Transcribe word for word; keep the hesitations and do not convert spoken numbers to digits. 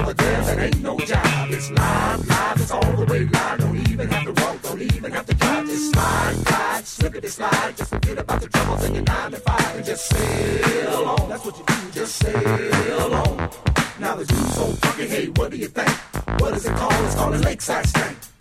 but there's it ain't no job. It's live, live, it's all the way live. Don't even have to walk, don't even have to drive. Just slide, glide, slippity slide. Just forget about the troubles in your nine to five and just sail on. That's what you do, just sail on. Now the dude's so funky, hey, what do you think? What is it called? It's called a lakeside stank.